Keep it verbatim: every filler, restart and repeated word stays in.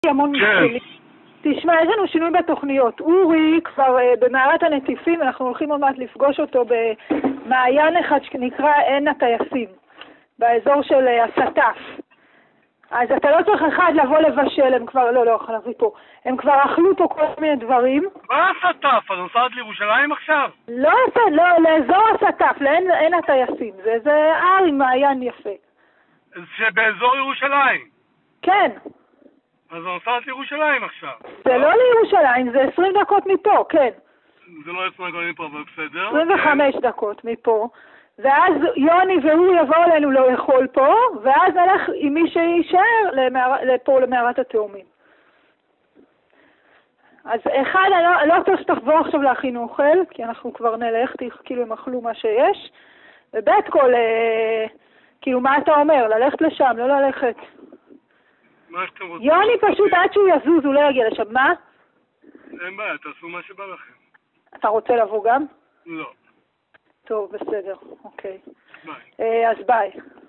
המון מתחילים. תשמע, יש לנו שינוי בתוכניות. אורי כבר uh, במערת הנטיפים, אנחנו הולכים עוד מעט לפגוש אותו במעיין אחד שנקרא עין הטייסים, באזור של uh, הסטף. אז אתה לא צריך אחד לבוא לבשל, הם כבר, לא, לא, יכול להביא פה. הם כבר אכלו פה כל מיני דברים. מה הסטף? את נוסעת לירושלים עכשיו? לא, לא, לאזור הסטף, לעין הטייסים. זה, זה הר עם מעיין יפה. שבאזור ירושלים? כן. אז נוסעת לירושלים עכשיו. זה לא לירושלים, זה עשרים דקות מפה, כן. זה לא עשרים דקות מפה, אבל בסדר. עשרים וחמש דקות מפה. ואז יוני והוא יבואו אלינו לאכול פה, ואז נלך עם מי שישאר לפה למערת התאומים. אז אחד, אני לא, לא צריך שתחבור עכשיו להכין אוכל, כי אנחנו כבר נלך, כאילו הם אכלו מה שיש. ובית כל, אה, כאילו מה אתה אומר? ללכת לשם, לא ללכת. מה שאתם רוצים? יוני פשוט עד שהוא יזוז, הוא לא יגיע לשם. מה? אין בעיה, תעשו מה שבא לכם. אתה רוצה לבוא גם? לא. טוב, בסדר, אוקיי. ביי. אה, אז ביי.